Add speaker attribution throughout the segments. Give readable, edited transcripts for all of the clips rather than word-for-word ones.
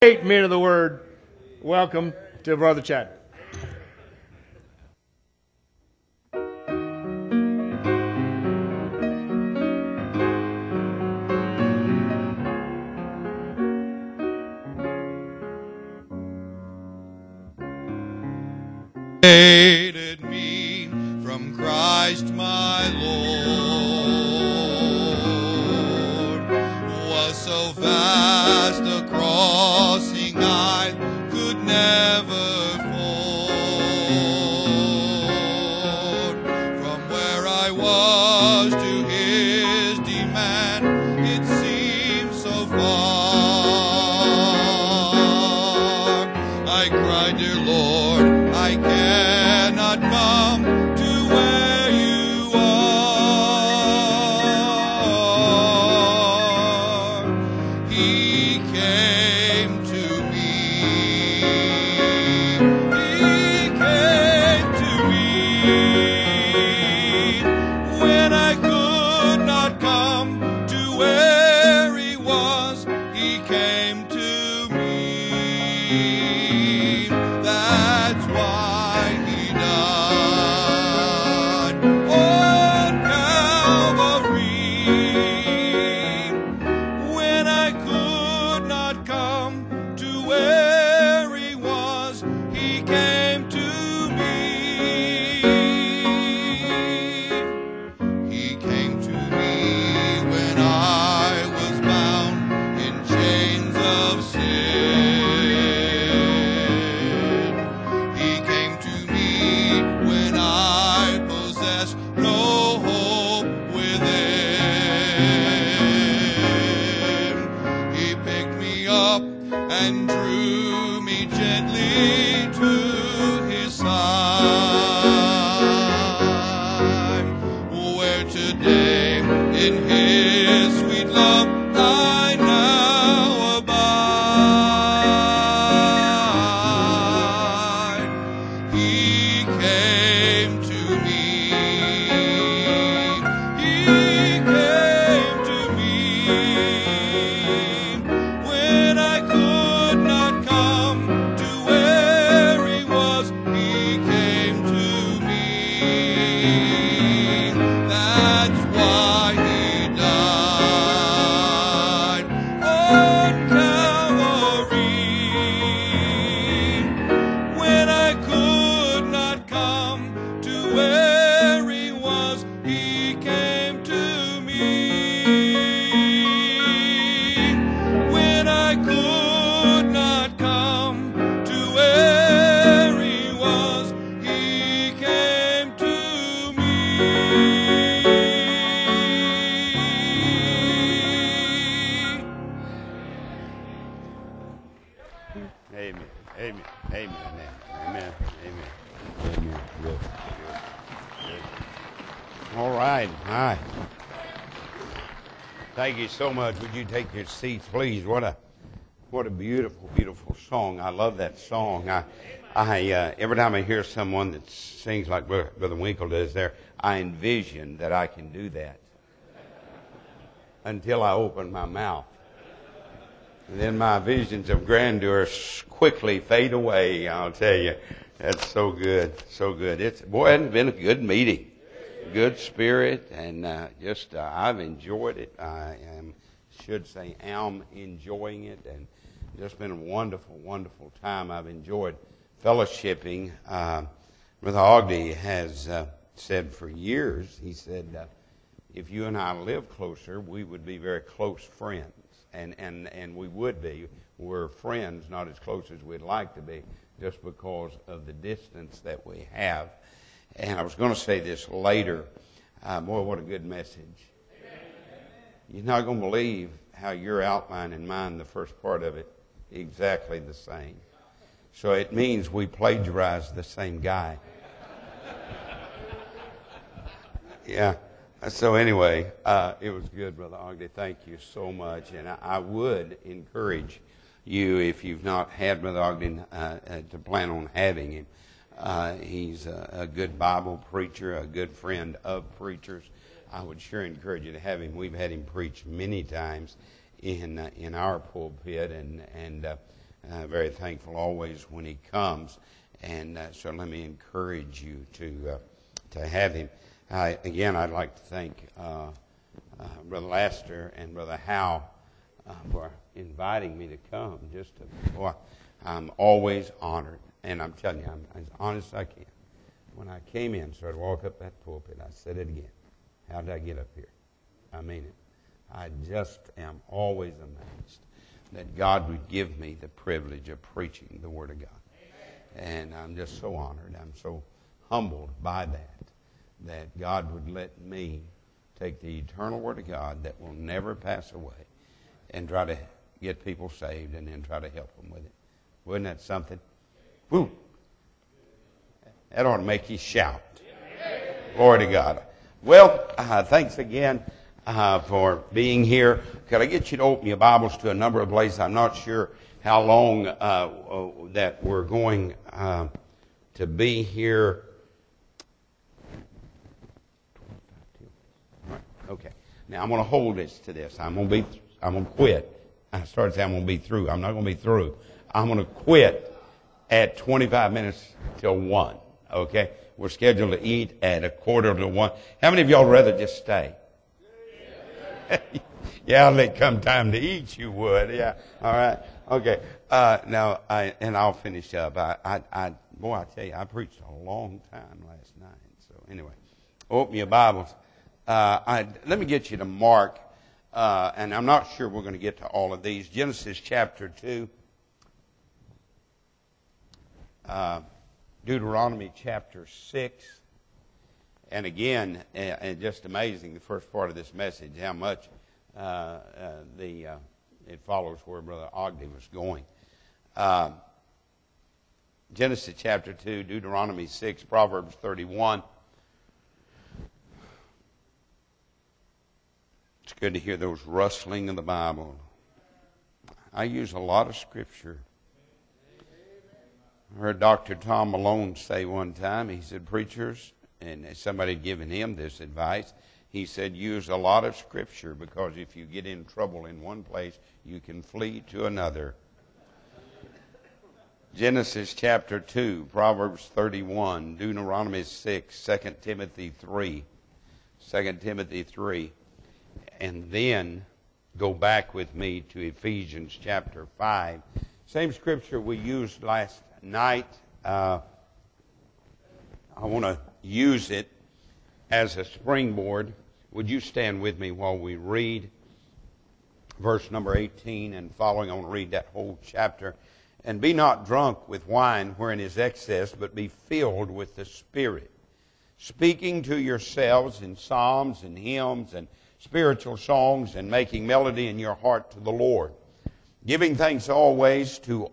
Speaker 1: Great men of the Word, welcome to Brother Chad.
Speaker 2: Created me from Christ my Lord, was so vast a crossing I could never ford. From where I was to his demand, it seemed so far. I cried, dear Lord, I cannot come to where you are. He came to me. He came to me when I could not come to where he was. He came to me. That's why he died on Calvary. When I could not come to where he was, he came to me. He came to me when I was bound in chains of sin. He came to me when I possessed no hope within. He picked me up and drew me gently to his side, where today in his sweet love I now abide. He came to me. He came to me when I could not come to where he was. He came to me. That's why he died on Calvary. When I could not come to where he was, he came to me. When I could not come to where he was, he came to me.
Speaker 3: Amen. Amen. Amen. Amen. Amen. Amen. Good. Good. All right. Hi. Thank you so much. Would you take your seats, please? What a beautiful, beautiful song. I love that song. I every time I hear someone that sings like Brother Winkle does there, I envision that I can do that until I open my mouth. And then my visions of grandeur quickly fade away, I'll tell you. That's so good, so good. It's been a good meeting. Good spirit, and I've enjoyed it. am enjoying it, and just been a wonderful, wonderful time. I've enjoyed fellowshipping. Brother Ogden has said for years, he said, if you and I lived closer, we would be very close friends. And we would be. We're friends, not as close as we'd like to be, just because of the distance that we have. And I was going to say this later. Boy, what a good message. You're not going to believe how your outline and mine, the first part of it, exactly the same. So it means we plagiarized the same guy. Yeah. So anyway, it was good, Brother Ogden. Thank you so much. And I would encourage you, if you've not had Brother Ogden, to plan on having him. He's a good Bible preacher, a good friend of preachers. I would sure encourage you to have him. We've had him preach many times in our pulpit, and Very thankful always when he comes. And so let me encourage you to have him. Again, I'd like to thank Brother Laster and Brother Howe for inviting me to come. I'm always honored. And I'm telling you, I'm as honest as I can. When I came in, started to walk up that pulpit, I said it again. How did I get up here? I mean it. I just am always amazed that God would give me the privilege of preaching the Word of God. And I'm just so honored. I'm so humbled by that God would let me take the eternal Word of God that will never pass away and try to get people saved and then try to help them with it. Wasn't that something? Woo! That ought to make you shout. Glory to God. Well, thanks again for being here. Could I get you to open your Bibles to a number of places? I'm not sure how long that we're going to be here. Okay. Now I'm going to hold this to this. I'm going to quit. I started saying I'm going to be through. I'm not going to be through. I'm going to quit at 25 minutes till 1. Okay? We're scheduled to eat at 1:45. How many of y'all rather just stay? Yeah, when it come time to eat, you would. Yeah. All right. Okay. Now, I'll finish up. I tell you, I preached a long time last night. So anyway, open your Bibles. Let me get you to Mark, and I'm not sure we're going to get to all of these. Genesis chapter 2. Deuteronomy chapter 6. And again, just amazing, the first part of this message, how much it follows where Brother Ogden was going. Genesis chapter 2, Deuteronomy 6, Proverbs 31. It's good to hear those rustling of the Bible. I use a lot of Scripture. I heard Dr. Tom Malone say one time, he said, preachers, and somebody had given him this advice, he said, use a lot of Scripture because if you get in trouble in one place, you can flee to another. Genesis chapter 2, Proverbs 31, Deuteronomy 6, 2 Timothy 3, 2 Timothy 3, and then go back with me to Ephesians chapter 5. Same Scripture we used last night. I want to use it as a springboard. Would you stand with me while we read verse number 18 and following? I want to read that whole chapter. And be not drunk with wine wherein is excess, but be filled with the Spirit, speaking to yourselves in psalms and hymns and spiritual songs, and making melody in your heart to the Lord, giving thanks always for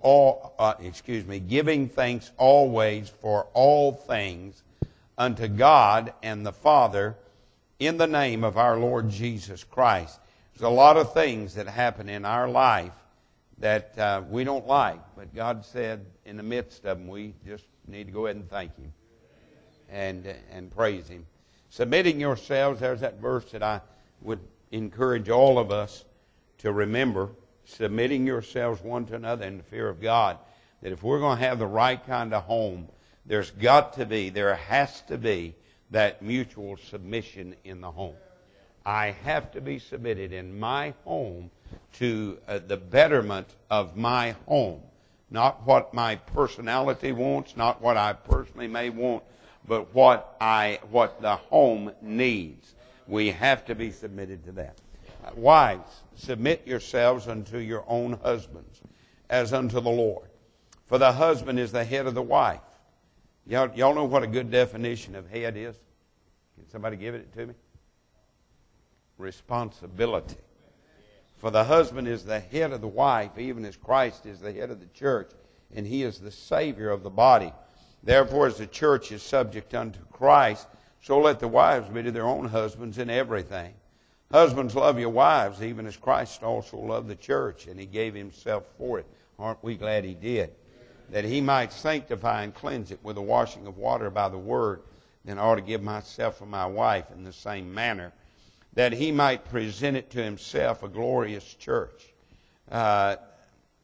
Speaker 3: all things unto God and the Father in the name of our Lord Jesus Christ. There's a lot of things that happen in our life that we don't like, but God said in the midst of them, we just need to go ahead and thank Him and praise Him. Submitting yourselves, there's that verse that I would encourage all of us to remember. Submitting yourselves one to another in the fear of God. That if we're going to have the right kind of home, there has to be that mutual submission in the home. I have to be submitted in my home to the betterment of my home. Not what my personality wants, not what I personally may want, but what the home needs. We have to be submitted to that. Wives, submit yourselves unto your own husbands, as unto the Lord. For the husband is the head of the wife. Y'all know what a good definition of head is? Can somebody give it to me? Responsibility. For the husband is the head of the wife, even as Christ is the head of the church, and He is the Savior of the body. Therefore, as the church is subject unto Christ, so let the wives be to their own husbands in everything. Husbands, love your wives, even as Christ also loved the church, and He gave Himself for it. Aren't we glad He did? That He might sanctify and cleanse it with the washing of water by the word. Then I ought to give myself for my wife in the same manner, that He might present it to Himself a glorious church,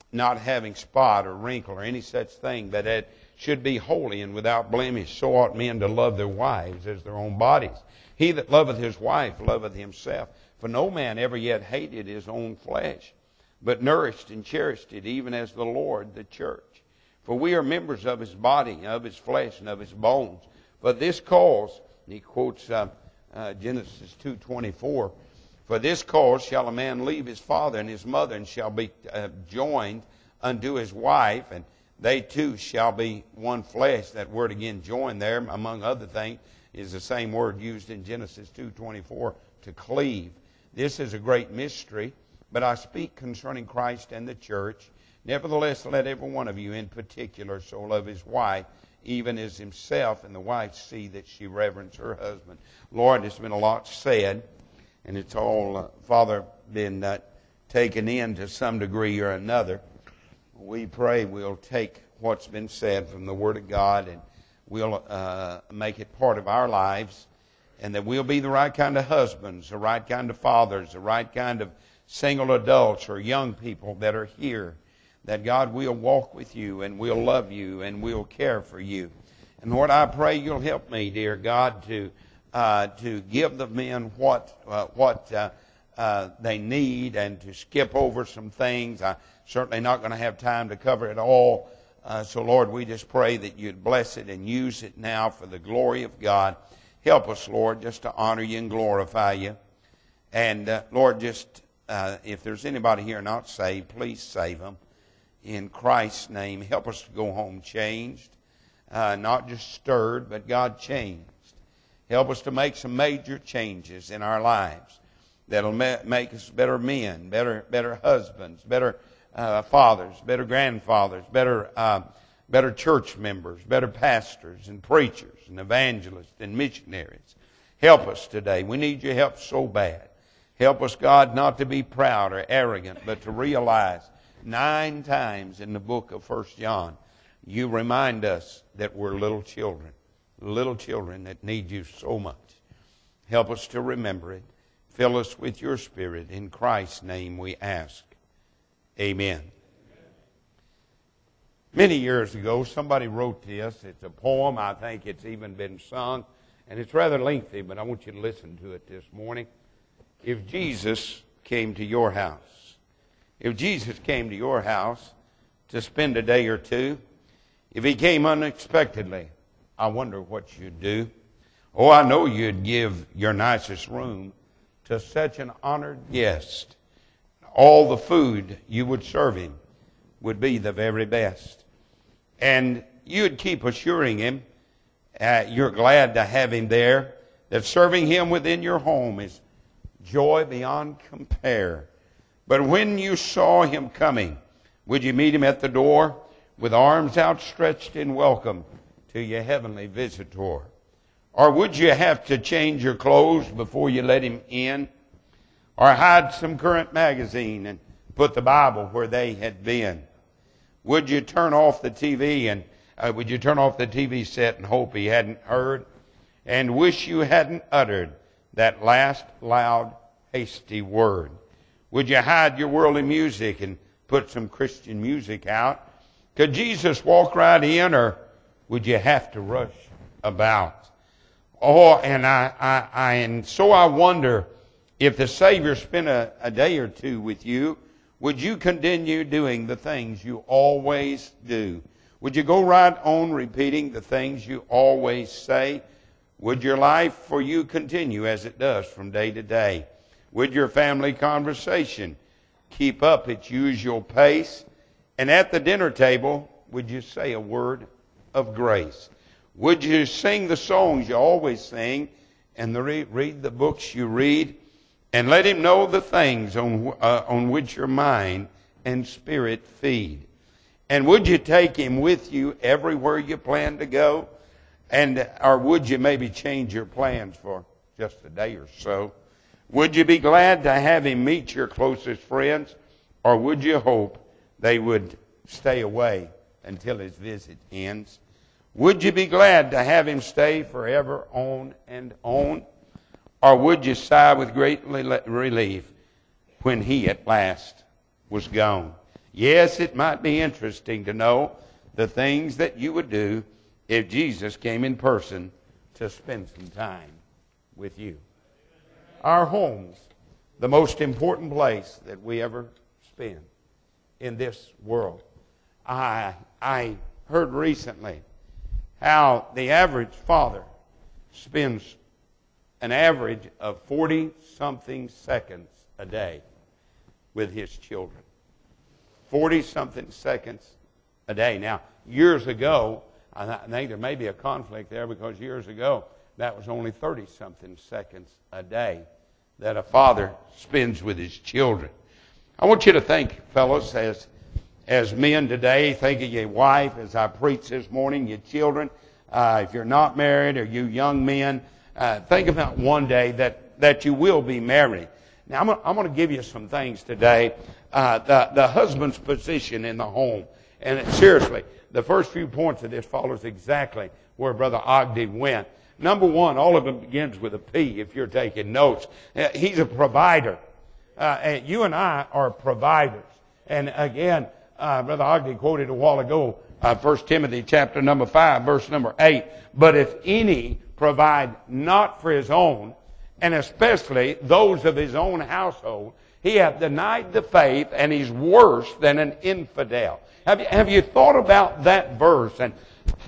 Speaker 3: not having spot or wrinkle or any such thing, but that should be holy and without blemish. So ought men to love their wives as their own bodies. He that loveth his wife loveth himself. For no man ever yet hated his own flesh, but nourished and cherished it, even as the Lord the church. For we are members of his body, of his flesh, and of his bones. For this cause, and he quotes Genesis 2:24, for this cause shall a man leave his father and his mother, and shall be joined unto his wife, and they two shall be one flesh. That word again, joined there, among other things, is the same word used in Genesis 2:24, to cleave. This is a great mystery, but I speak concerning Christ and the church. Nevertheless, let every one of you in particular so love his wife, even as himself, and the wife see that she reverence her husband. Lord, there's been a lot said, and it's all, Father, been taken in to some degree or another. We pray we'll take what's been said from the Word of God and we'll make it part of our lives, and that we'll be the right kind of husbands, the right kind of fathers, the right kind of single adults or young people that are here. That, God, we'll walk with you and we'll love you and we'll care for you. And Lord, I pray you'll help me, dear God, to give the men what they need, and to skip over some things. I'm certainly not going to have time to cover it all. So, Lord, we just pray that you'd bless it and use it now for the glory of God. Help us, Lord, just to honor you and glorify you. And, Lord, just if there's anybody here not saved, please save them. In Christ's name, help us to go home changed, not just stirred, but God changed. Help us to make some major changes in our lives that'll make us better men, better husbands, better fathers, better grandfathers, better church members, better pastors and preachers and evangelists and missionaries. Help us today. We need your help so bad. Help us, God, not to be proud or arrogant, but to realize 9 times in the book of 1 John, you remind us that we're little children that need you so much. Help us to remember it. Fill us with your Spirit. In Christ's name we ask. Amen. Many years ago, somebody wrote this. It's a poem. I think it's even been sung. And it's rather lengthy, but I want you to listen to it this morning. If Jesus came to your house, if Jesus came to your house to spend a day or two, if he came unexpectedly, I wonder what you'd do. Oh, I know you'd give your nicest room to such an honored guest. All the food you would serve him would be the very best. And you'd keep assuring him you're glad to have him there, that serving him within your home is joy beyond compare. But when you saw him coming, would you meet him at the door with arms outstretched in welcome to your heavenly visitor? Or would you have to change your clothes before you let him in? Or hide some current magazine and put the Bible where they had been? Would you turn off the TV would you turn off the TV set and hope he hadn't heard, and wish you hadn't uttered that last loud, hasty word? Would you hide your worldly music and put some Christian music out? Could Jesus walk right in, or would you have to rush about? Oh, and so I wonder, if the Savior spent a day or two with you, would you continue doing the things you always do? Would you go right on repeating the things you always say? Would your life for you continue as it does from day to day? Would your family conversation keep up its usual pace? And at the dinner table, would you say a word of grace? Would you sing the songs you always sing and read the books you read? And let him know the things on which your mind and spirit feed. And would you take him with you everywhere you plan to go? Or would you maybe change your plans for just a day or so? Would you be glad to have him meet your closest friends? Or would you hope they would stay away until his visit ends? Would you be glad to have him stay forever on and on? Or would you sigh with great relief when he at last was gone? Yes, it might be interesting to know the things that you would do if Jesus came in person to spend some time with you. Our homes, the most important place that we ever spend in this world. I heard recently how the average father spends an average of 40-something seconds a day with his children. 40-something seconds a day. Now, years ago, I think there may be a conflict there because years ago, that was only 30-something seconds a day that a father spends with his children. I want you to think, fellows, as men today, think of your wife as I preach this morning, your children. If you're not married or you young men, think about one day that you will be married. Now, I'm going to give you some things today. The husband's position in the home. And seriously, the first few points of this follows exactly where Brother Ogden went. Number one, all of them begins with a P if you're taking notes. He's a provider. And you and I are providers. And again, Brother Ogden quoted a while ago, 1 Timothy chapter number 5, verse number 8. But if any provide not for his own, and especially those of his own household, he hath denied the faith, and he's worse than an infidel. Have you thought about that verse and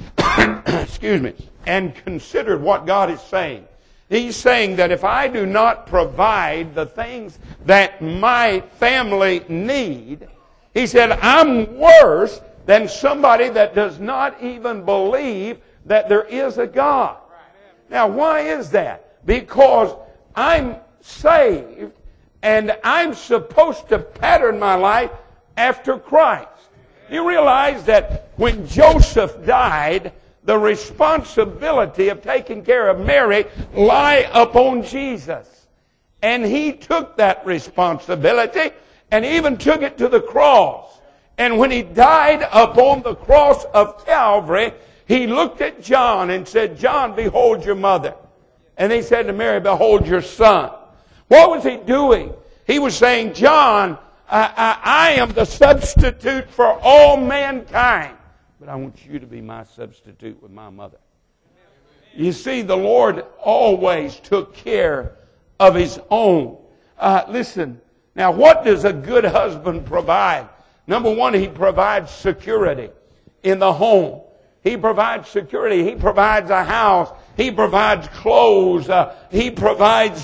Speaker 3: excuse me, and considered what God is saying? He's saying that if I do not provide the things that my family need, he said, I'm worse than somebody that does not even believe that there is a God. Now, why is that? Because I'm saved and I'm supposed to pattern my life after Christ. You realize that when Joseph died, the responsibility of taking care of Mary lie upon Jesus. And he took that responsibility and even took it to the cross. And when he died upon the cross of Calvary, he looked at John and said, John, behold your mother. And he said to Mary, behold your son. What was he doing? He was saying, John, I am the substitute for all mankind. But I want you to be my substitute with my mother. You see, the Lord always took care of his own. Listen, now what does a good husband provide? Number one, he provides security in the home. He provides security. He provides a house. He provides clothes. He provides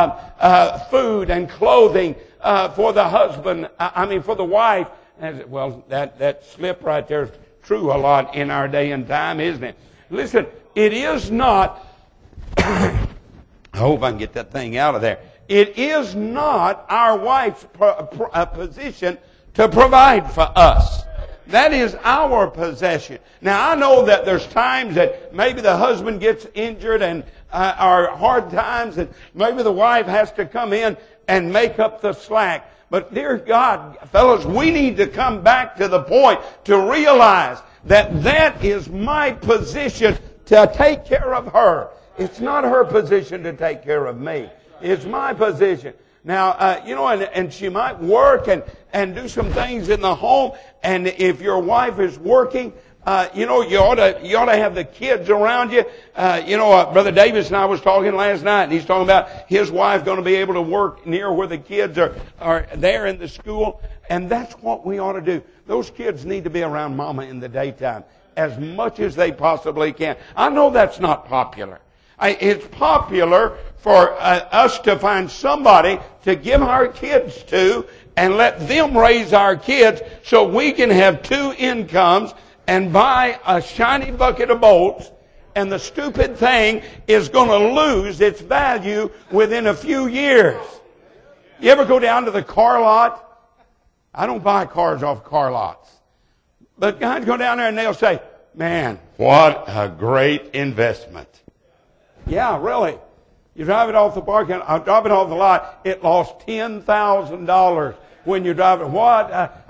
Speaker 3: food and clothing for the husband. For the wife. Well, that slip right there is true a lot in our day and time, isn't it? Listen, it is not. I hope I can get that thing out of there. It is not our wife's position to provide for us. That is our possession. Now, I know that there's times that maybe the husband gets injured and are hard times, and maybe the wife has to come in and make up the slack. But dear God, fellows, we need to come back to the point to realize that is my position to take care of her. It's not her position to take care of me. It's my position. Now, and she might work and do some things in the home. And if your wife is working, you ought to have the kids around you. Brother Davis and I was talking last night, and he's talking about his wife going to be able to work near where the kids are there in the school. And that's what we ought to do. Those kids need to be around Mama in the daytime as much as they possibly can. I know that's not popular. It's popular for us to find somebody to give our kids to and let them raise our kids so we can have two incomes and buy a shiny bucket of bolts, and the stupid thing is going to lose its value within a few years. You ever go down to the car lot? I don't buy cars off car lots. But guys go down there and they'll say, man, what a great investment. Yeah, really. You drive it off the parking, drop it off the lot, it lost $10,000 when you drive it. What?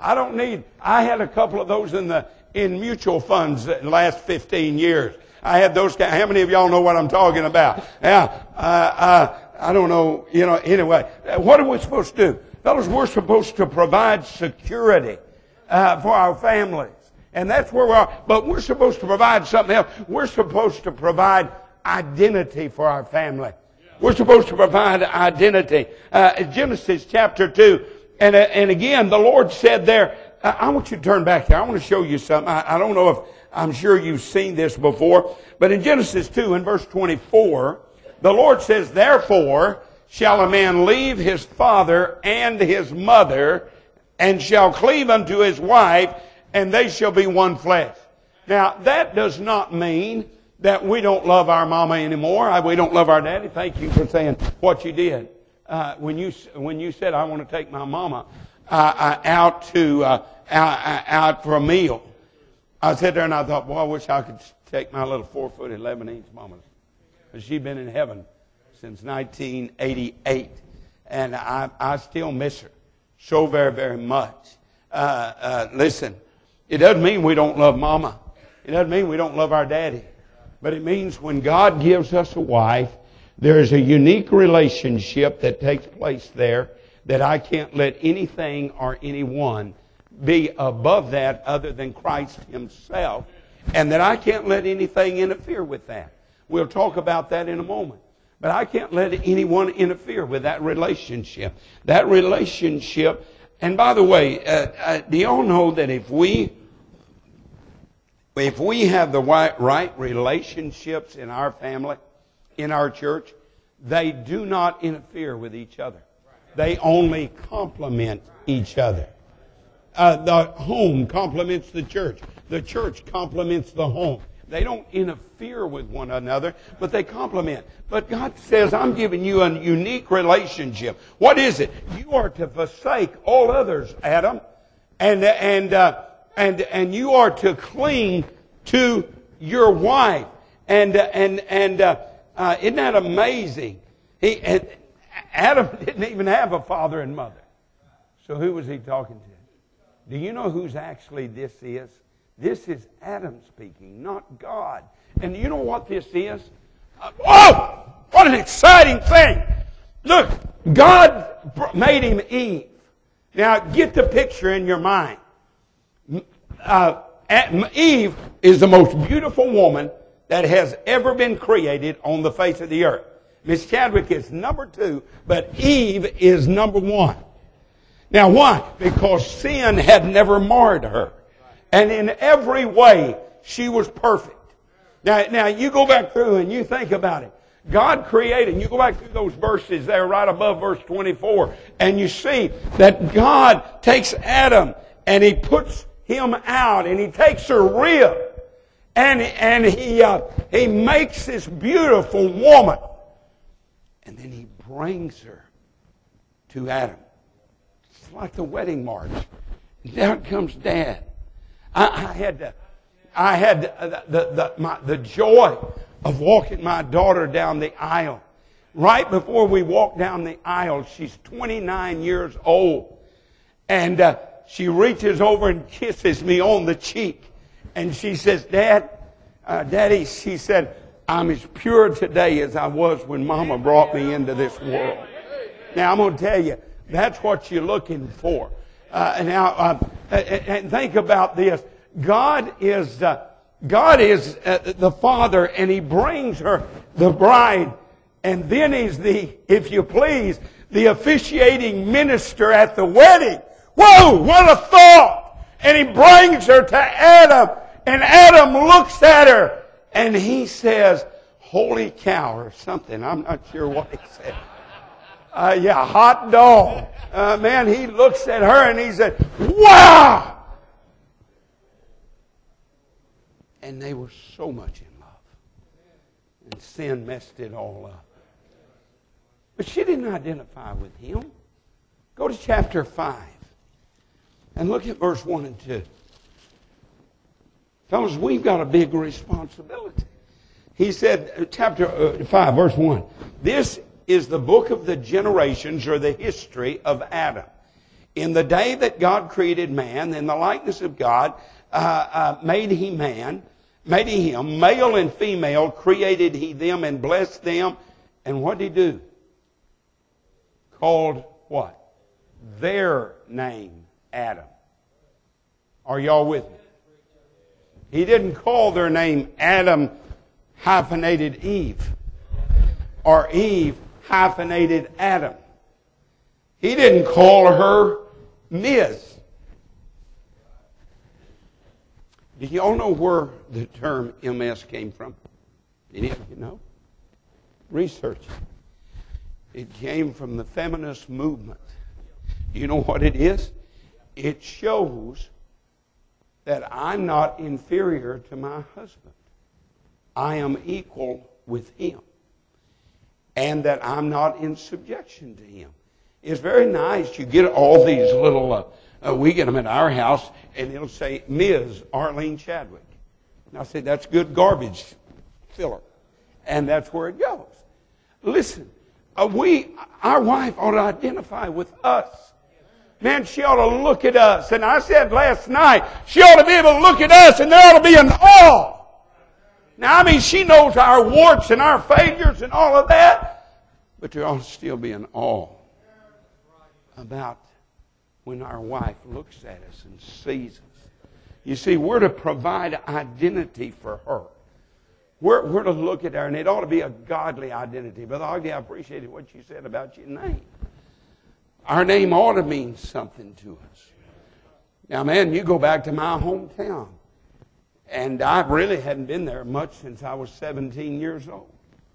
Speaker 3: I had a couple of those in mutual funds in the last 15 years. I had those. How many of y'all know what I'm talking about? Yeah. I don't know. Anyway, what are we supposed to do? Fellas, we're supposed to provide security. for our families. And that's where we are. But we're supposed to provide something else. We're supposed to provide identity for our family. We're supposed to provide identity. Genesis chapter 2. And again, the Lord said there, I want you to turn back there. I want to show you something. I don't know if, I'm sure you've seen this before. But in Genesis 2 in verse 24, the Lord says, therefore shall a man leave his father and his mother, and shall cleave unto his wife, and they shall be one flesh. Now, that does not mean that we don't love our mama anymore. We don't love our daddy. Thank you for saying what you did. When you said, I want to take my mama out for a meal, I sat there and I thought, boy, I wish I could take my little 4'11" mama. She'd been in heaven since 1988. And I still miss her so very, very much. Listen, it doesn't mean we don't love mama. It doesn't mean we don't love our daddy. But it means when God gives us a wife, there is a unique relationship that takes place there that I can't let anything or anyone be above that other than Christ Himself. And that I can't let anything interfere with that. We'll talk about that in a moment. But I can't let anyone interfere with that relationship. That relationship, and by the way, do y'all know that if we have the right relationships in our family, in our church, they do not interfere with each other. They only complement each other. The home complements the church. The church complements the home. They don't interfere with one another, but they complement. But God says, I'm giving you a unique relationship. What is it? You are to forsake all others, Adam, and you are to cling to your wife. And isn't that amazing? Adam didn't even have a father and mother. So who was he talking to? Do you know whose actually this is? This is Adam speaking, not God. And you know what this is? Oh! What an exciting thing! Look, God made him Eve. Now, get the picture in your mind. Eve is the most beautiful woman that has ever been created on the face of the earth. Miss Chadwick is number 2, but Eve is number 1. Now, why? Because sin had never marred her. And in every way, she was perfect. Now, you go back through and you think about it. God created, and you go back through those verses there right above verse 24, and you see that God takes Adam and He puts him out, and He takes her rib, and He makes this beautiful woman. And then He brings her to Adam. It's like the wedding march. Down comes Dad. I had the joy of walking my daughter down the aisle. Right before we walked down the aisle, she's 29 years old. And she reaches over and kisses me on the cheek. And she says, Daddy, she said, I'm as pure today as I was when Mama brought me into this world. Now, I'm going to tell you, that's what you're looking for. And think about this. God is the Father, and He brings her, the bride, and then He's if you please, the officiating minister at the wedding. Whoa, what a thought! And He brings her to Adam, and Adam looks at her, and he says, holy cow, or something. I'm not sure what he said. Hot dog. Man, he looks at her and he said, wow! And they were so much in love. And sin messed it all up. But she didn't identify with him. Go to chapter 5. And look at verse 1 and 2. Fellas, we've got a big responsibility. He said, chapter 5, verse 1. This is the book of the generations, or the history of Adam. In the day that God created man, in the likeness of God, made he him, male and female, created He them and blessed them. And what did He do? Called what? Their name, Adam. Are y'all with me? He didn't call their name Adam hyphenated Eve or Eve hyphenated Adam. He didn't call her Ms. Do y'all know where the term MS came from? Any of you know? Research. It came from the feminist movement. You know what it is? It shows that I'm not inferior to my husband. I am equal with him. And that I'm not in subjection to him. It's very nice. You get all these little, we get them at our house, and it'll say, Ms. Arlene Chadwick. And I say, that's good garbage filler. And that's where it goes. Listen, our wife ought to identify with us. Man, she ought to look at us. And I said last night, she ought to be able to look at us and there ought to be an awe. Now, I mean, she knows our warts and our failures and all of that. But there ought to still be an awe about when our wife looks at us and sees us. You see, we're to provide identity for her. We're to look at her, and it ought to be a godly identity. Brother Ogden, I appreciated what you said about your name. Our name ought to mean something to us. Now, man, you go back to my hometown, and I really hadn't been there much since I was 17 years old.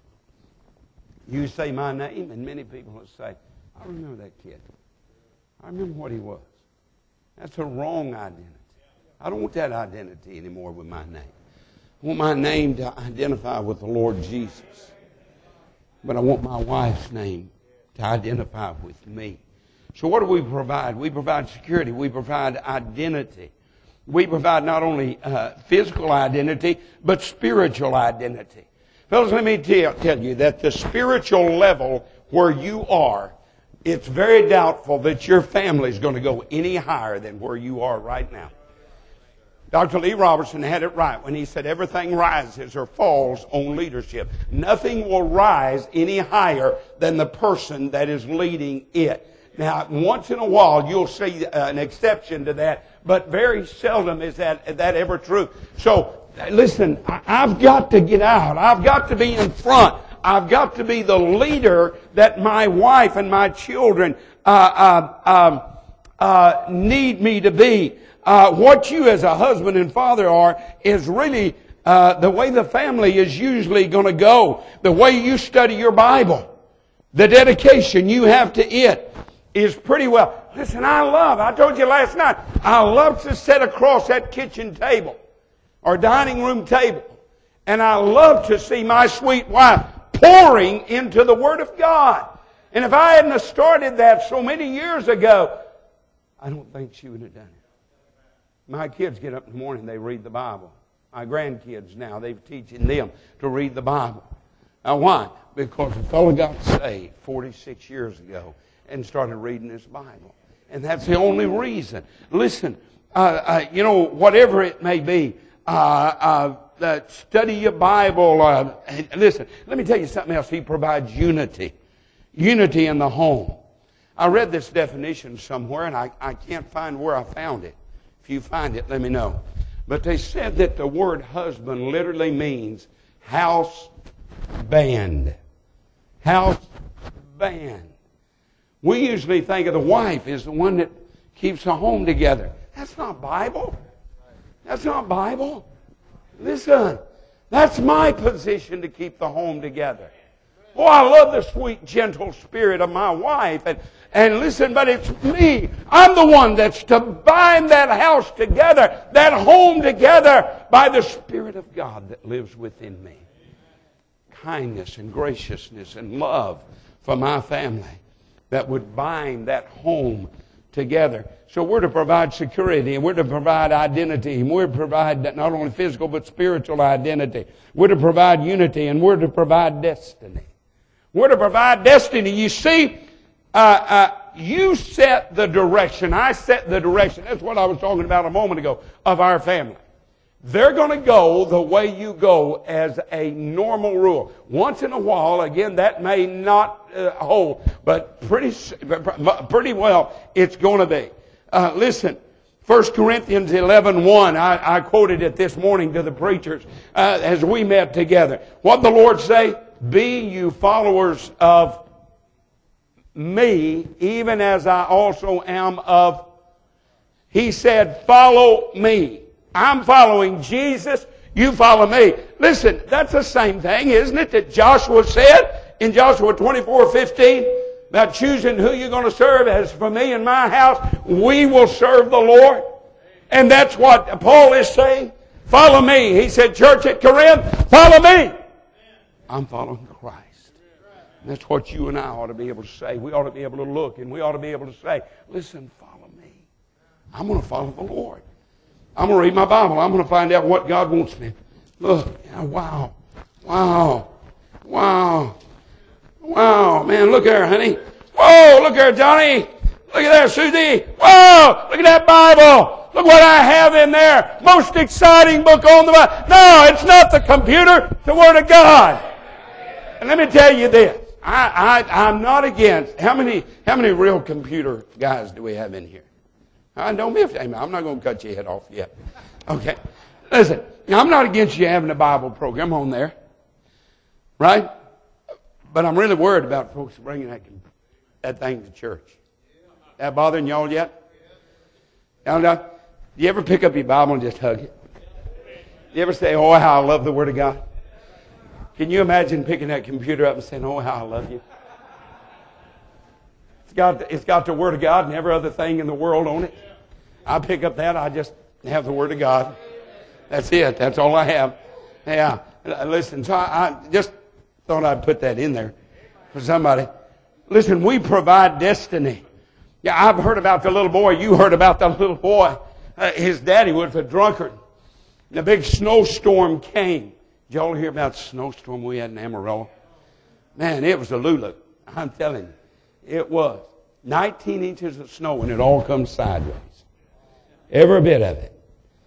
Speaker 3: You say my name, and many people will say, I remember that kid. I remember what he was. That's a wrong identity. I don't want that identity anymore with my name. I want my name to identify with the Lord Jesus. But I want my wife's name to identify with me. So what do we provide? We provide security. We provide identity. We provide not only physical identity, but spiritual identity. Fellas, let me tell you that the spiritual level where you are, it's very doubtful that your family is going to go any higher than where you are right now. Dr. Lee Robertson had it right when he said everything rises or falls on leadership. Nothing will rise any higher than the person that is leading it. Now, once in a while, you'll see an exception to that, but very seldom is that ever true. So, listen, I've got to get out. I've got to be in front. I've got to be the leader that my wife and my children need me to be. What you as a husband and father are is really the way the family is usually going to go. The way you study your Bible. The dedication you have to it is pretty well. Listen, I told you last night, I love to sit across that kitchen table or dining room table. And I love to see my sweet wife pouring into the Word of God. And if I hadn't started that so many years ago, I don't think she would have done it. My kids get up in the morning, they read the Bible. My grandkids now, they're teaching them to read the Bible. Now why? Because a fellow got saved 46 years ago and started reading his Bible. And that's the only reason. Listen, whatever it may be, study your Bible. Listen, let me tell you something else. He provides unity. Unity in the home. I read this definition somewhere, and I can't find where I found it. If you find it, let me know. But they said that the word husband literally means house band. House band. We usually think of the wife as the one that keeps the home together. That's not Bible. That's not Bible. Listen, that's my position to keep the home together. Oh, I love the sweet, gentle spirit of my wife. And listen, but it's me. I'm the one that's to bind that house together, that home together by the Spirit of God that lives within me. Kindness and graciousness and love for my family that would bind that home together. So we're to provide security, and we're to provide identity, and we're to provide not only physical but spiritual identity. We're to provide unity, and we're to provide destiny. We're to provide destiny. You see, you set the direction. I set the direction. That's what I was talking about a moment ago of our family. They're going to go the way you go as a normal rule. Once in a while, again, that may not hold, but pretty well it's going to be. Listen, 1 Corinthians 11:1. I quoted it this morning to the preachers as we met together. What the Lord say? Be you followers of me, even as I also am of. He said, follow me. I'm following Jesus. You follow me. Listen, that's the same thing, isn't it, that Joshua said in Joshua 24:15 about choosing who you're going to serve. As for me and my house, we will serve the Lord. And that's what Paul is saying. Follow me. He said, church at Corinth, follow me. I'm following Christ. And that's what you and I ought to be able to say. We ought to be able to look and we ought to be able to say, listen, follow me. I'm going to follow the Lord. I'm going to read my Bible. I'm going to find out what God wants me. Look, wow, wow, wow, wow. Man, look there, honey. Whoa, look there, Johnny. Look at that, Susie. Whoa, look at that Bible. Look what I have in there. Most exciting book on the Bible. No, it's not the computer. It's the Word of God. And let me tell you this. I'm not against. How many real computer guys do we have in here? Don't be afraid. I'm not going to cut your head off yet. Okay. Listen, I'm not against you having a Bible program on there. Right? But I'm really worried about folks bringing that thing to church. That bothering y'all yet? Do you ever pick up your Bible and just hug it? You ever say, oh, how I love the Word of God? Can you imagine picking that computer up and saying, oh, how I love you? It's got the Word of God and every other thing in the world on it. I pick up that, I just have the Word of God. That's it. That's all I have. Yeah. Listen, so I just thought I'd put that in there for somebody. Listen, we provide destiny. Yeah, I've heard about the little boy. You heard about the little boy. His daddy was a drunkard. The big snowstorm came. Did y'all hear about the snowstorm we had in Amarillo? Man, it was a Lulu. I'm telling you. It was. 19 inches of snow and it all comes sideways. Every bit of it.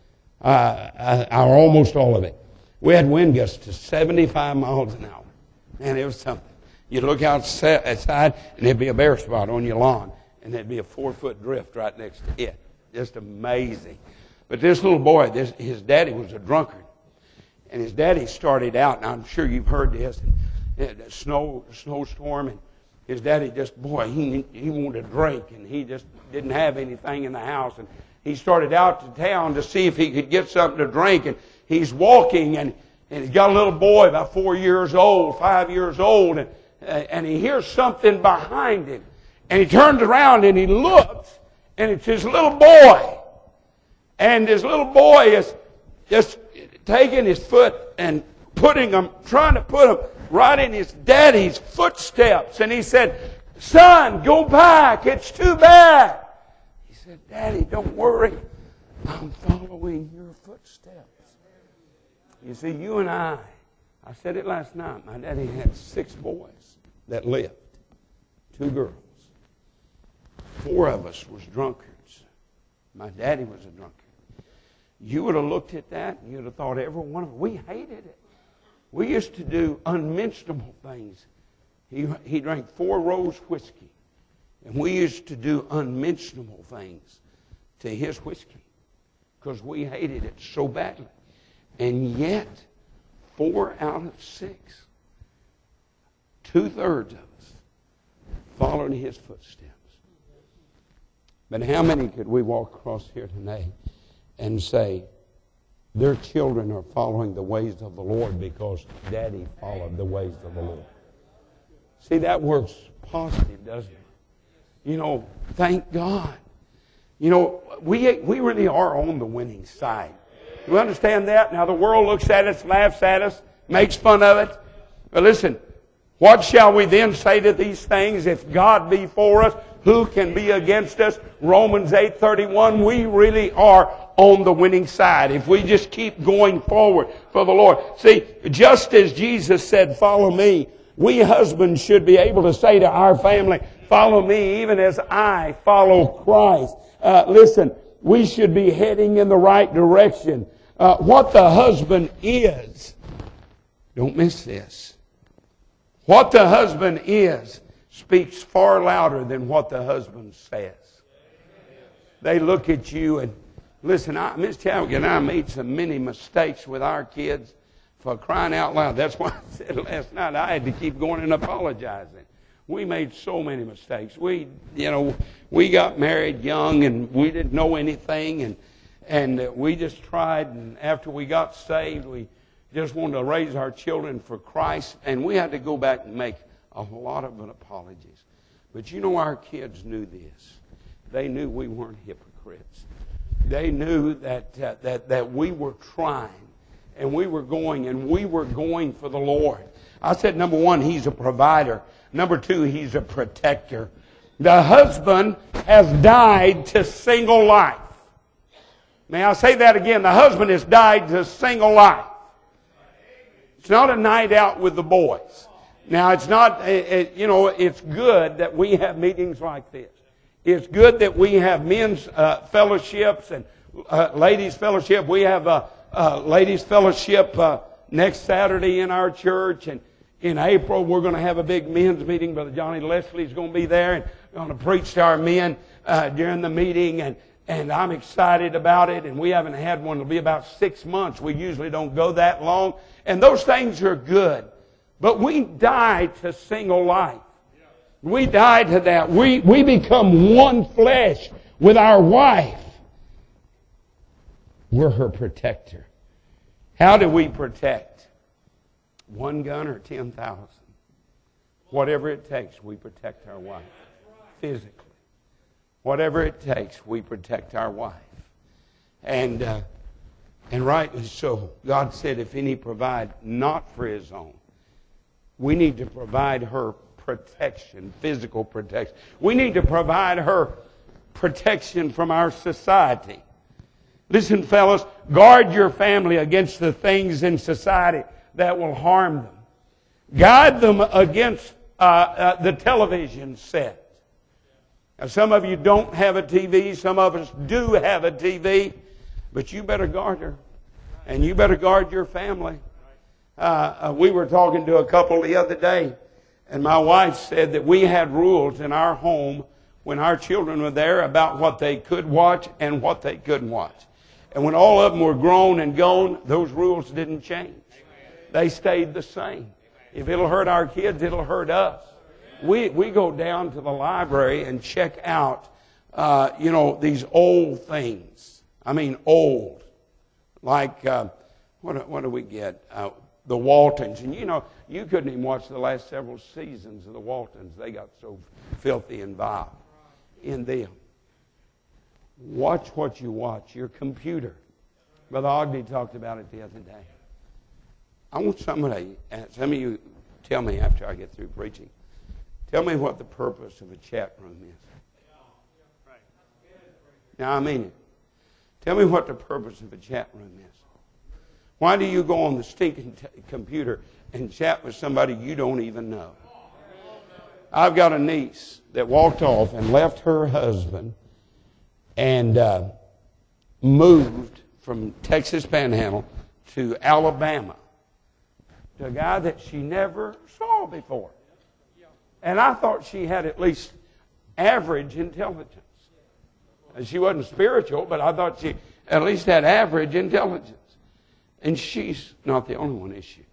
Speaker 3: Almost all of it. We had wind gusts to 75 miles an hour. Man, it was something. You'd look outside and there'd be a bare spot on your lawn. And there'd be a 4-foot drift right next to it. Just amazing. But this little boy, his daddy was a drunkard. And his daddy started out, and I'm sure you've heard this, a snowstorm, and his daddy just, boy, he wanted to drink, and he just didn't have anything in the house. And he started out to town to see if he could get something to drink, and he's walking, and he's got a little boy about 4 years old, 5 years old, and he hears something behind him. And he turns around and he looks, and it's his little boy. And his little boy is just taking his foot and trying to put him right in his daddy's footsteps. And he said, son, go back. It's too bad. He said, Daddy, don't worry. I'm following your footsteps. You see, you and I said it last night, my daddy had 6 boys that lived, 2 girls. 4 of us was drunkards. My daddy was a drunkard. You would have looked at that and you'd have thought every one of us, we hated it. We used to do unmentionable things. He drank 4 Rose whiskey. And we used to do unmentionable things to his whiskey because we hated it so badly. And yet, 4 out of 6, 2/3 of us, followed his footsteps. But how many could we walk across here today and say their children are following the ways of the Lord because Daddy followed the ways of the Lord? See, that works positive, doesn't it? You know, thank God. You know, we really are on the winning side. You understand that? Now the world looks at us, laughs at us, makes fun of it. But listen, what shall we then say to these things? If God be for us, who can be against us? Romans 8:31, we really are on the winning side. If we just keep going forward for the Lord. See, just as Jesus said, follow me, we husbands should be able to say to our family, follow me even as I follow Christ. Listen, we should be heading in the right direction. What the husband is, don't miss this. What the husband is speaks far louder than what the husband says. They look at you and Listen, Miss Chadwick and I made so many mistakes with our kids, for crying out loud. That's why I said last night I had to keep going and apologizing. We made so many mistakes. We got married young and we didn't know anything, and we just tried. And after we got saved, we just wanted to raise our children for Christ, and we had to go back and make a lot of apologies. But our kids knew this. They knew we weren't hypocrites. They knew that we were trying, and we were going for the Lord. I said, number one, He's a provider. Number two, He's a protector. The husband has died to single life. May I say that again? The husband has died to single life. It's not a night out with the boys. Now, it's not, it's good that we have meetings like this. It's good that we have men's fellowships and ladies' fellowship. We have a ladies' fellowship next Saturday in our church. And in April, we're going to have a big men's meeting. Brother Johnny Leslie's going to be there and going to preach to our men during the meeting. And I'm excited about it. And we haven't had one. It'll be about 6 months. We usually don't go that long. And those things are good. But we die to single life. We die to that. We become one flesh with our wife. We're her protector. How do we protect? 1 gun or 10,000? Whatever it takes, we protect our wife. Physically. Whatever it takes, we protect our wife. And rightly so. God said, if any provide not for his own, we need to provide her protection, physical protection. We need to provide her protection from our society. Listen, fellas, guard your family against the things in society that will harm them. Guide them against the television set. Now, some of you don't have a TV. Some of us do have a TV. But you better guard her. And you better guard your family. We were talking to a couple the other day. And my wife said that we had rules in our home when our children were there about what they could watch and what they couldn't watch. And when all of them were grown and gone, those rules didn't change. They stayed the same. If it'll hurt our kids, it'll hurt us. We go down to the library and check out, these old things. I mean, old. Like, what do we get? The Waltons. And you couldn't even watch the last several seasons of the Waltons. They got so filthy involved in them. Watch what you watch. Your computer. Brother Ogden talked about it the other day. I want some of you tell me after I get through preaching. Tell me what the purpose of a chat room is. Now, I mean it. Tell me what the purpose of a chat room is. Why do you go on the stinking computer and chat with somebody you don't even know? I've got a niece that walked off and left her husband and moved from Texas Panhandle to Alabama to a guy that she never saw before. And I thought she had at least average intelligence. And she wasn't spiritual, but I thought she at least had average intelligence. And she's not the only one, is she?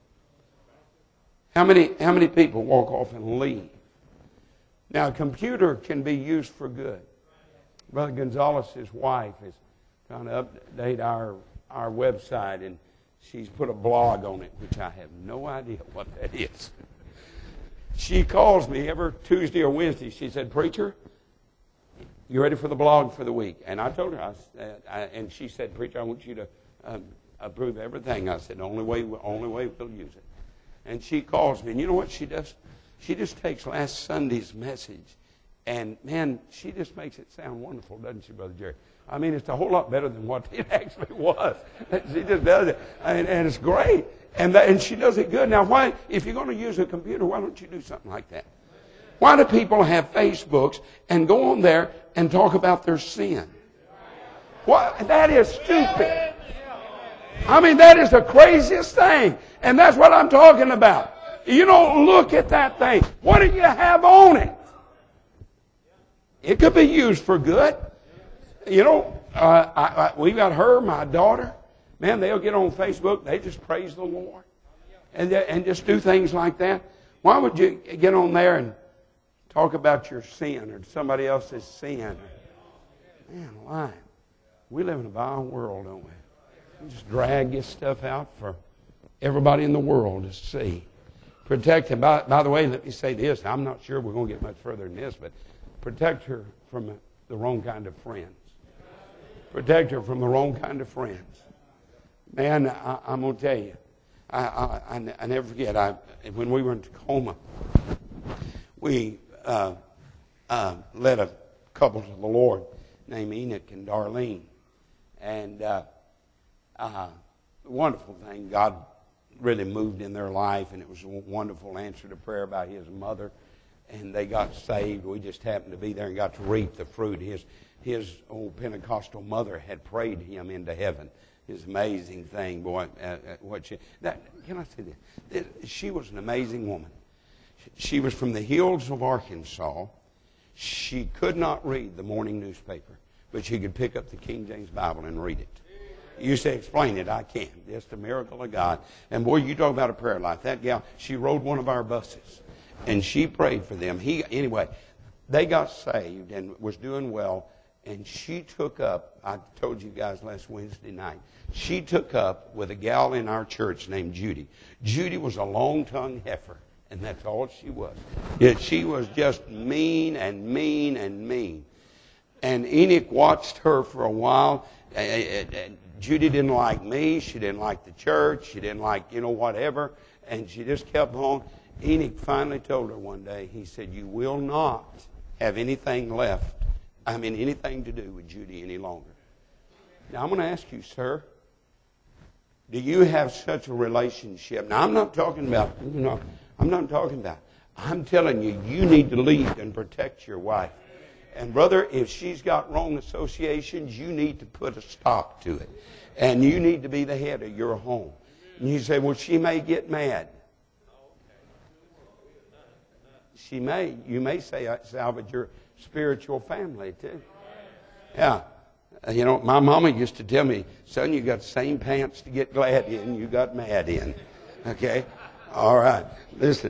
Speaker 3: How many people walk off and leave? Now, a computer can be used for good. Brother Gonzalez's wife is trying to update our website, and she's put a blog on it, which I have no idea what that is. She calls me every Tuesday or Wednesday. She said, "Preacher, you ready for the blog for the week?" And I told her, and she said, "Preacher, I want you to approve everything." I said, only way we'll use it. And she calls me, and you know what she does? She just takes last Sunday's message, and man, she just makes it sound wonderful, doesn't she, Brother Jerry? I mean, it's a whole lot better than what it actually was. She just does it, and it's great. And she does it good. Now, why, if you're going to use a computer, why don't you do something like that? Why do people have Facebooks and go on there and talk about their sin? That is stupid. I mean, that is the craziest thing. And that's what I'm talking about. Look at that thing. What do you have on it? It could be used for good. we got her, my daughter. Man, they'll get on Facebook. They just praise the Lord. And just do things like that. Why would you get on there and talk about your sin or somebody else's sin? Man, why? We live in a vile world, don't we? We just drag this stuff out for everybody in the world to see. Protect him. By the way, let me say this. I'm not sure we're going to get much further than this, but protect her from the wrong kind of friends. Protect her from the wrong kind of friends. Man, I'm going to tell you. I never forget, when we were in Tacoma, we led a couple to the Lord named Enoch and Darlene. And wonderful thing. God really moved in their life, and it was a wonderful answer to prayer about his mother. And they got saved. We just happened to be there and got to reap the fruit. His old Pentecostal mother had prayed him into heaven. It's an amazing thing, boy. Can I say this? She was an amazing woman. She was from the hills of Arkansas. She could not read the morning newspaper, but she could pick up the King James Bible and read it. You say, explain it. I can't. Just a miracle of God. And boy, you talk about a prayer life. That gal, she rode one of our buses, and she prayed for them. Anyway, they got saved and was doing well. And she took up, I told you guys last Wednesday night, she took up with a gal in our church named Judy. Judy was a long-tongued heifer, and that's all she was. Yet she was just mean and mean and mean. And Enoch watched her for a while. Judy didn't like me. She didn't like the church. She didn't like, whatever. And she just kept on. Enoch finally told her one day, he said, you will not have anything to do with Judy any longer. Now, I'm going to ask you, sir, do you have such a relationship? Now, I'm not talking about. I'm telling you, you need to lead and protect your wife. And, brother, if she's got wrong associations, you need to put a stop to it. And you need to be the head of your home. And you say, well, she may get mad. You may say, salvage your spiritual family, too. Yeah. My mama used to tell me, son, you got the same pants to get glad in you got mad in. Okay? All right. Listen.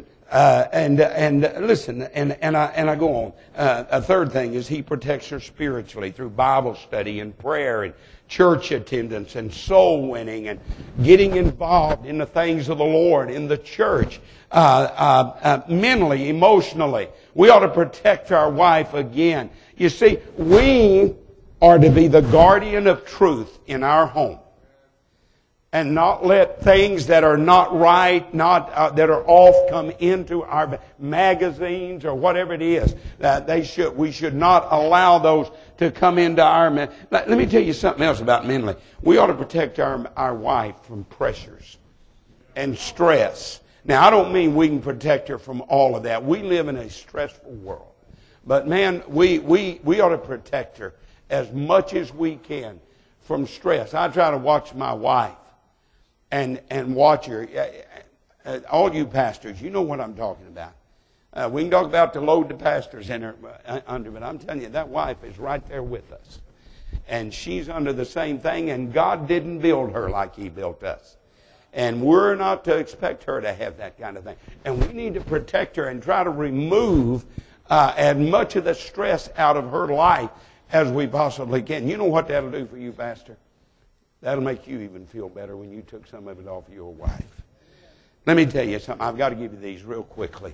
Speaker 3: Listen, and I go on. A third thing is he protects her spiritually through Bible study and prayer and church attendance and soul winning and getting involved in the things of the Lord in the church. Mentally, emotionally. We ought to protect our wife again. You see, we are to be the guardian of truth in our home. And not let things that are not right, that are off, come into our magazines or whatever it is. We should not allow those to come into our. Let me tell you something else about mentally. We ought to protect our wife from pressures and stress. Now, I don't mean we can protect her from all of that. We live in a stressful world, but man, we ought to protect her as much as we can from stress. I try to watch my wife. And watch her. All you pastors, you know what I'm talking about. We can talk about the load the pastors in her under, but I'm telling you, that wife is right there with us. And she's under the same thing, and God didn't build her like He built us. And we're not to expect her to have that kind of thing. And we need to protect her and try to remove as much of the stress out of her life as we possibly can. You know what that'll do for you, Pastor? That'll make you even feel better when you took some of it off your wife. Let me tell you something. I've got to give you these real quickly.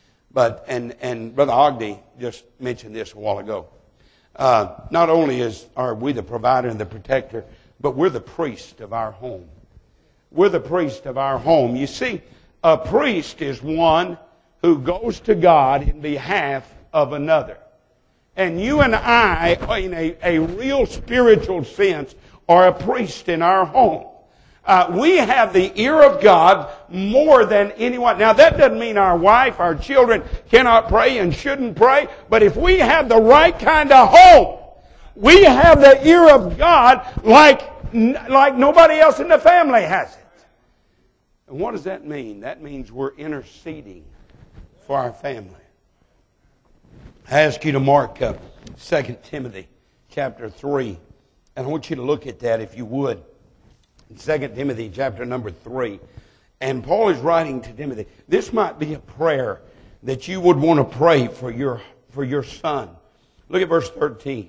Speaker 3: And Brother Ogden just mentioned this a while ago. Not only are we the provider and the protector, but we're the priest of our home. We're the priest of our home. You see, a priest is one who goes to God in behalf of another. And you and I, in a real spiritual sense, are a priest in our home. We have the ear of God more than anyone. Now, that doesn't mean our wife, our children cannot pray and shouldn't pray. But if we have the right kind of home, we have the ear of God like nobody else in the family has it. And what does that mean? That means we're interceding for our family. I ask you to mark 2 Timothy chapter 3. And I want you to look at that, if you would. 2 Timothy chapter number 3. And Paul is writing to Timothy. This might be a prayer that you would want to pray for your son. Look at verse 13.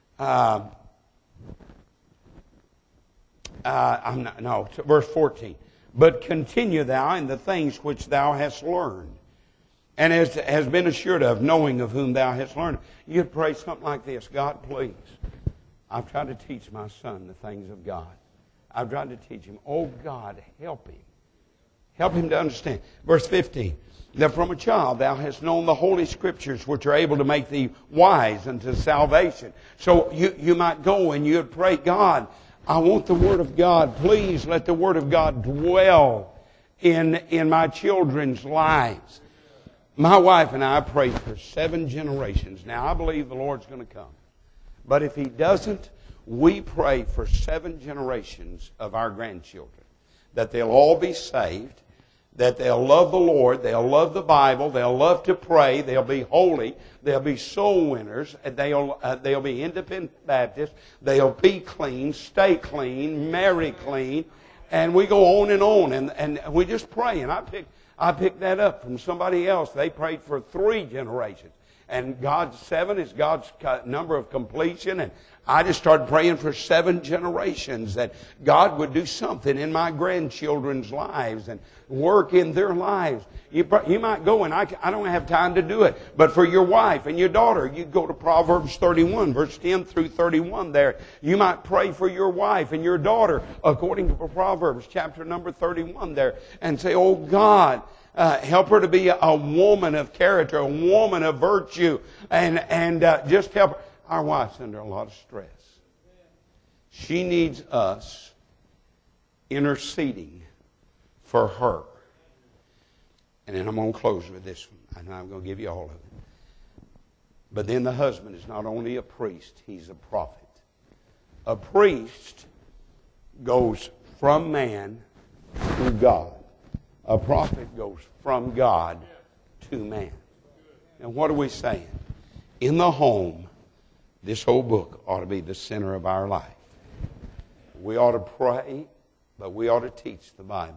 Speaker 3: Verse 14. But continue thou in the things which thou hast learned, and has been assured of, knowing of whom thou hast learned. You'd pray something like this: God, please, I've tried to teach my son the things of God. I've tried to teach him. Oh God, help him. Help him to understand. Verse 15. That from a child thou hast known the Holy Scriptures, which are able to make thee wise unto salvation. So you might go and you'd pray, God, I want the Word of God. Please let the Word of God dwell in my children's lives. My wife and I prayed for 7 generations. Now, I believe the Lord's going to come. But if He doesn't, we pray for 7 generations of our grandchildren, that they'll all be saved, that they'll love the Lord, they'll love the Bible, they'll love to pray, they'll be holy, they'll be soul winners, and they'll be independent Baptists, they'll be clean, stay clean, marry clean, and we go on, and we just pray. And I picked that up from somebody else. They prayed for 3 generations. And God's 7 is God's number of completion. And I just started praying for 7 generations, that God would do something in my grandchildren's lives and work in their lives. You might go, and I don't have time to do it, but for your wife and your daughter, you go to Proverbs 31, verse 10 through 31 there. You might pray for your wife and your daughter according to Proverbs chapter number 31 there, and say, oh God, help her to be a woman of character, a woman of virtue, and just help her. Our wife's under a lot of stress. She needs us interceding for her. And then I'm going to close with this one. I know I'm going to give you all of it. But then the husband is not only a priest, he's a prophet. A priest goes from man to God. A prophet goes from God to man. And what are we saying? In the home, this whole book ought to be the center of our life. We ought to pray, but we ought to teach the Bible.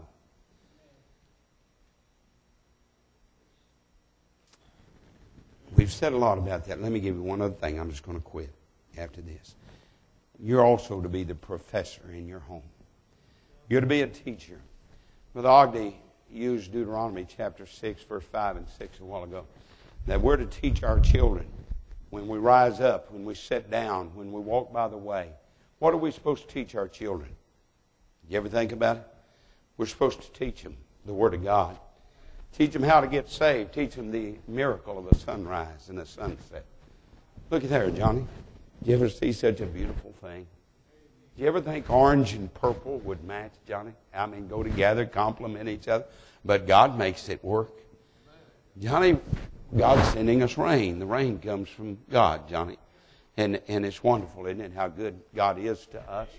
Speaker 3: We've said a lot about that. Let me give you one other thing. I'm just going to quit after this. You're also to be the professor in your home. You're to be a teacher. Brother Ogden used Deuteronomy chapter 6, verse 5 and 6 a while ago, that we're to teach our children when we rise up, when we sit down, when we walk by the way. What are we supposed to teach our children? You ever think about it? We're supposed to teach them the Word of God. Teach them how to get saved. Teach them the miracle of the sunrise and the sunset. Look at there, Johnny. Do you ever see such a beautiful thing? Do you ever think orange and purple would match, Johnny? I mean, go together, complement each other. But God makes it work. Johnny, God's sending us rain. The rain comes from God, Johnny. And it's wonderful, isn't it, how good God is to us?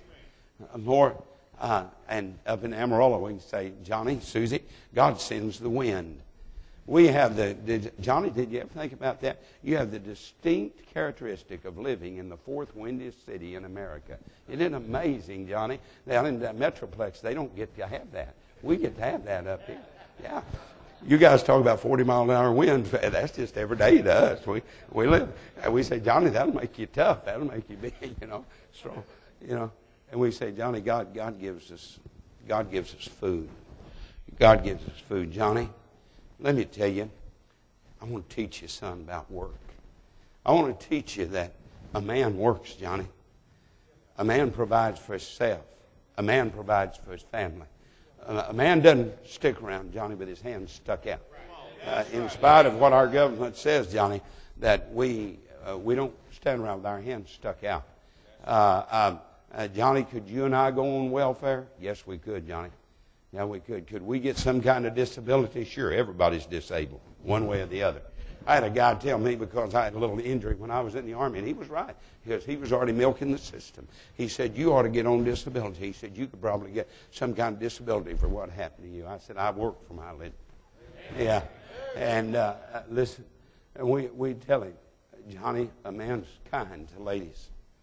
Speaker 3: And up in Amarillo, we can say, Johnny, Susie, God sends the wind. We have Johnny, did you ever think about that? You have the distinct characteristic of living in the 4th windiest city in America. Isn't it amazing, Johnny? Down in the Metroplex, they don't get to have that. We get to have that up here. Yeah. You guys talk about 40-mile-an-hour winds. That's just every day to us. We live. And we say, Johnny, that'll make you tough. That'll make you big, strong, And we say, Johnny, God gives us food. God gives us food. Johnny, let me tell you, I want to teach you, son, about work. I want to teach you that a man works, Johnny. A man provides for himself. A man provides for his family. A man doesn't stick around, Johnny, with his hands stuck out. In spite of what our government says, Johnny, that we don't stand around with our hands stuck out. Johnny, could you and I go on welfare? Yes, we could, Johnny. Yeah, we could. Could we get some kind of disability? Sure, everybody's disabled, one way or the other. I had a guy tell me, because I had a little injury when I was in the Army, and he was right, because he was already milking the system. He said, you ought to get on disability. He said, you could probably get some kind of disability for what happened to you. I said, I work for my living. Yeah. And listen, we tell him, Johnny, a man's kind to ladies.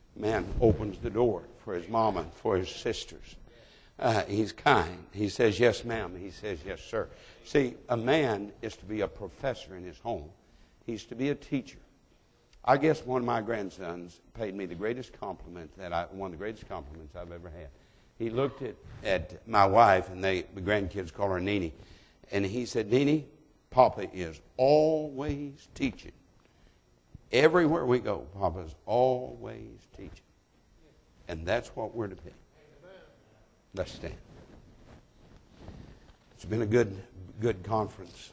Speaker 3: Man opens the door for his mama, for his sisters. He's kind. He says, yes, ma'am. He says, yes, sir. See, a man is to be a professor in his home. He's to be a teacher. I guess one of my grandsons paid me the greatest compliment one of the greatest compliments I've ever had. He looked at my wife, and the grandkids call her Nene, and he said, Nene, Papa is always teaching. Everywhere we go, Papa's always teaching. And that's what we're to be. Let's stand. It's been a good conference.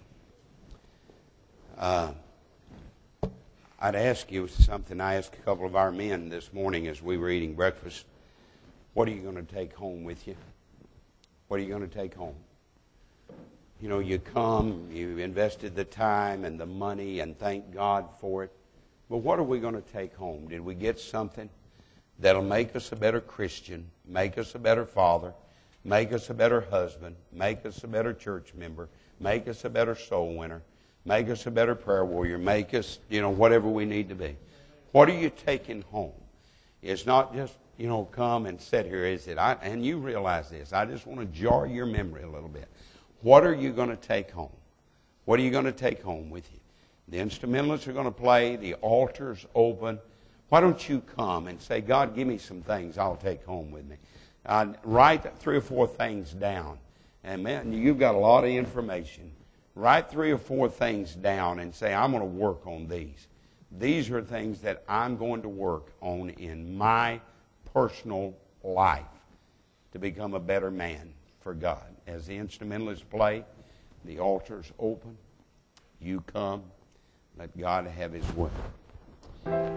Speaker 3: I'd ask you something I asked a couple of our men this morning as we were eating breakfast. What are you going to take home with you? What are you going to take home? You know, you come, you invested the time and the money, and thank God for it. But what are we going to take home? Did we get something that'll make us a better Christian, make us a better father, make us a better husband, make us a better church member, make us a better soul winner, make us a better prayer warrior, make us, whatever we need to be? What are you taking home? It's not just, come and sit here, is it? And you realize this. I just want to jar your memory a little bit. What are you going to take home? What are you going to take home with you? The instrumentalists are going to play. The altar's open. Why don't you come and say, God, give me some things I'll take home with me. Write 3 or 4 things down. And man, you've got a lot of information. Write 3 or 4 things down and say, I'm going to work on these. These are things that I'm going to work on in my personal life to become a better man for God. As the instrumentalists play, the altar's open. You come. Let God have His way.